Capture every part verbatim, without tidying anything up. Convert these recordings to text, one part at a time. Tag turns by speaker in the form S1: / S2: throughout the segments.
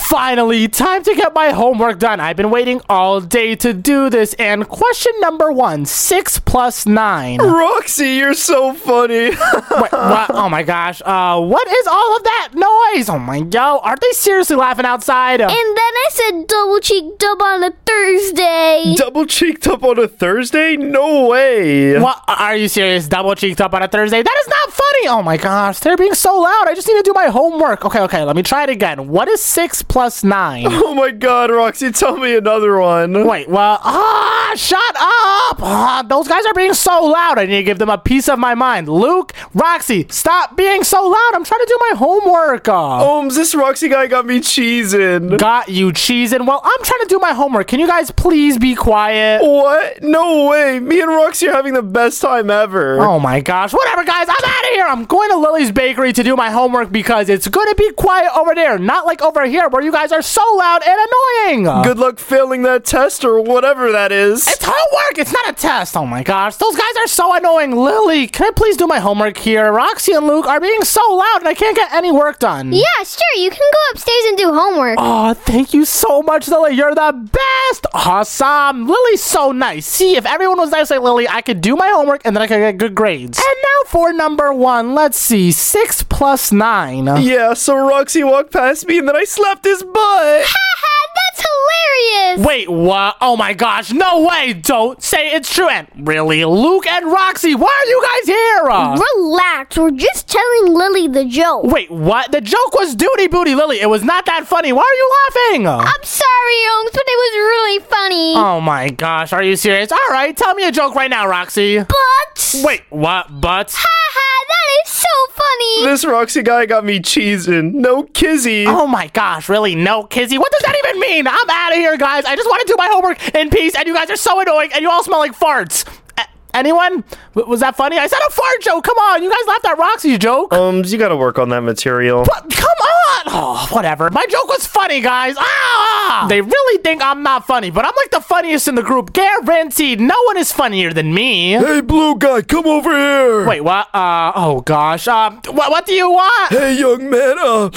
S1: Finally, time to get my homework done. I've been waiting all day to do this. And question number one, six plus nine.
S2: Roxy, you're so funny.
S1: Wait, what? Oh my gosh. Uh, what is all of that noise? Oh my god, aren't they seriously laughing outside? Uh,
S3: And then I said double cheeked up on a Thursday.
S2: Double cheeked up on a Thursday? No way.
S1: what? Are you serious? Double cheeked up on a Thursday? That is not funny. Oh my gosh, they're being so loud. I just need to do my homework. Okay, okay, let me try it again. What is six plus nine?
S2: Oh my god, Roxy, tell me another one.
S1: Wait, well, ah, shut up! Ah, those guys are being so loud. I need to give them a piece of my mind. Luke, Roxy, stop being so loud. I'm trying to do my homework. Uh,
S2: Ohms, this Roxy guy got me cheesing.
S1: got you cheesing. Well, I'm trying to do my homework. Can you guys please be quiet?
S2: What? No way. Me and Roxy are having the best time ever.
S1: Oh my gosh. Whatever, guys. I'm out of here. I'm going to Lily's Bakery to do my homework because it's going to be quiet over there. Not like over here where you guys are so loud and annoying.
S2: Good luck failing that test or whatever that is.
S1: It's homework. It's not a test. Oh my gosh. Those guys are so annoying. Lily, can I please do my homework here? Roxy and Luke are being so loud and I can't get any work done.
S3: Yeah, sure. You can go upstairs and do homework.
S1: Oh, thank you so much, Lily. You're the best. Awesome. Lily's so nice. See, if everyone was nice like Lily, I could do my homework and then I could get good grades. And now for number one. Let's see. Six plus nine.
S2: Yeah, so Roxy walked past me and then I slapped his butt.
S3: Haha, that's hilarious.
S1: Wait, what? Oh my gosh. No way. Don't say it's true. And really, Luke and Roxy, why are you guys here? Uh,
S3: Relax. We're just telling Lily the joke.
S1: Wait, what? The joke was duty booty, Lily. It was not that funny. Why are you laughing?
S3: I'm sorry, Ohms, but it was really funny.
S1: Oh my gosh. Are you serious? All right. Tell me a joke right now, Roxy.
S3: But...
S1: Wait, what? But?
S3: Haha, that is so funny.
S2: This Roxy guy got me cheesing. No kizzy.
S1: Oh my gosh, really? No, Kizzy? What does that even mean? I'm out of here, guys. I just want to do my homework in peace, and you guys are so annoying, and you all smell like farts. A- anyone? W- was that funny? I said a fart joke. Come on. You guys laughed at Roxy's joke.
S2: Ohms, you gotta work on that material.
S1: What? Come on. Oh, whatever. My joke was funny, guys. Ah! They really think I'm not funny, but I'm like the funniest in the group. Guaranteed. No one is funnier than me.
S4: Hey, blue guy, come over here.
S1: Wait, what? Uh, oh gosh. Um, what, what do you want?
S4: Hey, young man, uh,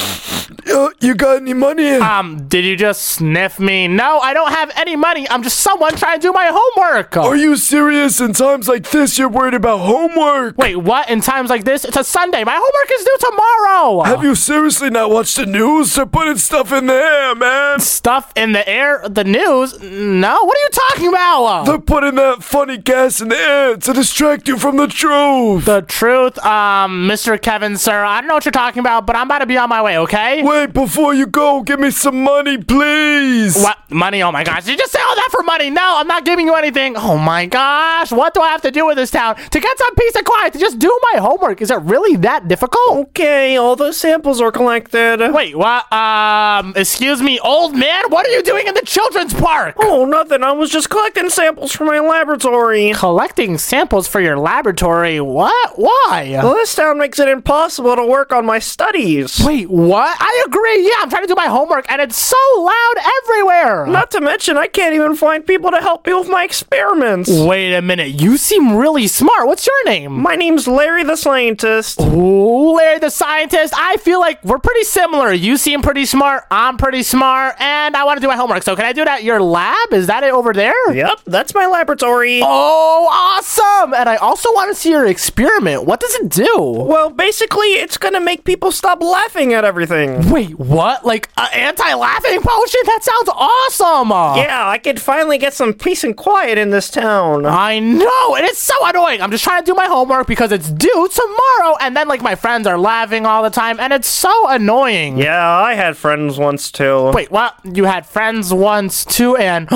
S4: uh, you got any money?
S1: Um, did you just sniff me? No, I don't have any money. I'm just someone trying to do my homework.
S4: Are you serious? In times like this, you're worried about homework?
S1: Wait, what? In times like this? It's a Sunday. My homework is due tomorrow.
S4: Have you seriously not watched the news? They're putting stuff in the air, man.
S1: Stuff in the air? The news? No? What are you talking about?
S4: They're putting that funny gas in the air to distract you from the truth.
S1: The truth? Um, Mister Kevin, sir, I don't know what you're talking about, but I'm about to be on my way, okay?
S4: Wait, before you go, give me some money, please.
S1: What? Money? Oh my gosh. Did you just say all that for money? No, I'm not giving you anything. Oh my gosh. What do I have to do with this town to get some peace and quiet to just do my homework? Is it really that difficult?
S2: Okay, all those samples are collected.
S1: Wait, what? Um, excuse me, old man? What are you doing in the children's park?
S2: Oh, nothing. I was just collecting samples for my laboratory.
S1: Collecting samples for your laboratory? What? Why?
S2: Well, this town makes it impossible to work on my studies.
S1: Wait, what? I agree. Yeah, I'm trying to do my homework, and it's so loud everywhere.
S2: Not to mention, I can't even find people to help me with my experiments.
S1: Wait a minute. You seem really smart. What's your name?
S2: My name's Larry the Scientist.
S1: Ooh, Larry the Scientist. I feel like we're pretty similar. You seem pretty smart. I'm pretty smart. And I want to do my homework. So can I do it at your lab? Is that it over there?
S2: Yep, that's my laboratory.
S1: Oh, awesome. And I also want to see your experiment. What does it do?
S2: Well, basically, it's gonna make people stop laughing at everything.
S1: Wait, what? Like an anti-laughing potion? That sounds awesome.
S2: Yeah, I could finally get some peace and quiet in this town.
S1: I know, and it's so annoying. I'm just trying to do my homework because it's due tomorrow, and then like my friends are laughing all the time, and it's so annoying.
S2: Yeah, I had friends once too.
S1: Wait, what? You had friends once too, and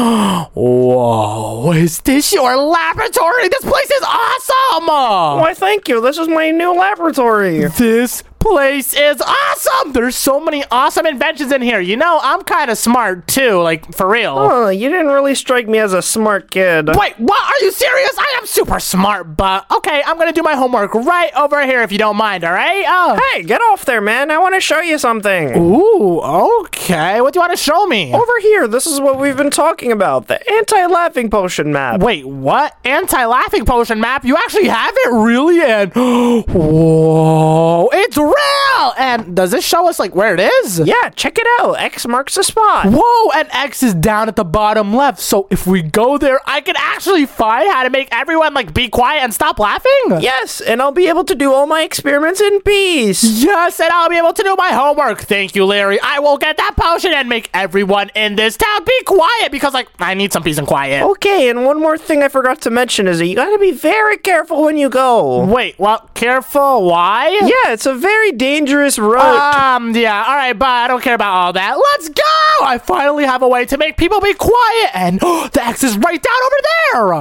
S1: whoa, is this your laboratory? This place is awesome.
S2: Why, thank you. This is my new laboratory.
S1: This place is awesome. There's so many awesome inventions in here. You know, I'm kind of smart too, like for real.
S2: Oh, you didn't really strike me as a smart kid.
S1: Wait, what? Are you serious? I am super smart, but okay, I'm gonna do my homework right over here if you don't mind, all right? Oh.
S2: Hey, get off there, man. I want to show you something.
S1: Ooh, okay. Okay, what do you want to show me?
S2: Over here, this is what we've been talking about. The anti-laughing potion map.
S1: Wait, what? Anti-laughing potion map? You actually have it, really? And whoa, it's real! And does this show us like where it is?
S2: Yeah, check it out. X marks the spot.
S1: Whoa, and X is down at the bottom left. So if we go there, I can actually find how to make everyone like be quiet and stop laughing?
S2: Yes, and I'll be able to do all my experiments in peace.
S1: Yes, and I'll be able to do my homework. Thank you, Larry. I will get that potion and make everyone in this town be quiet because, like, I need some peace and quiet.
S2: Okay, and one more thing I forgot to mention is that you gotta be very careful when you go.
S1: Wait, well, careful, why?
S2: Yeah, it's a very dangerous road.
S1: Um, yeah, all right, but I don't care about all that. Let's go! I finally have a way to make people be quiet, and the X is right down over there!